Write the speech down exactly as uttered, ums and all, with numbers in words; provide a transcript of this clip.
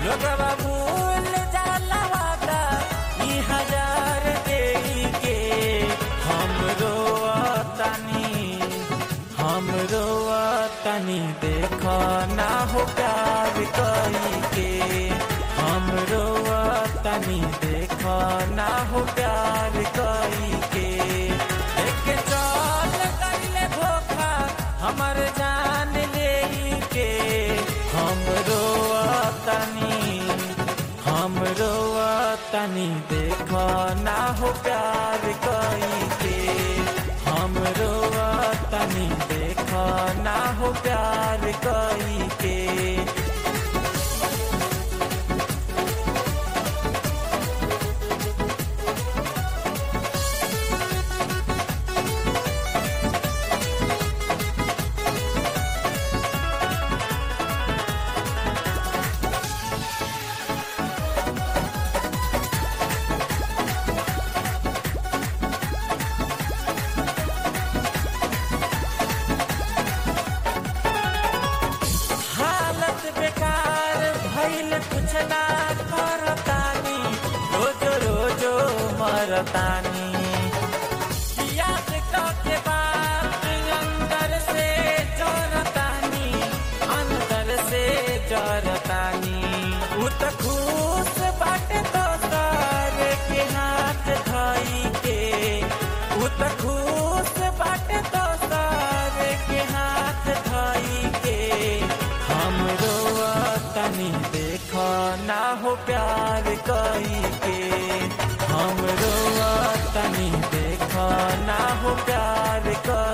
लोगवा भूल जाला वादा ई हजार देई के हम रोवतानी हम रोवतानी देखो ना हो प्यार कई के हम रोवतानी देखो ना हो प्यार कई के एक चल कइले धोखा हमर जान ले के हम रोवतानी हम रोवतानी देखो ना हो प्यार कई के हम रोवतानी देखो ना हो प्यार कई के बेकार भइल कुछ ना करतानी रोज रोज मरतानी याद के बात अंदर से जरतानी अंदर से जरतानी उ त खुश बाटे तो सारे के हाथ धई के उ त खुश बाटे तो सारे के हाथ धई के हम रोवतानी देखो ना हो प्यार कई के हम रोवतानी देखो ना हो प्यार कई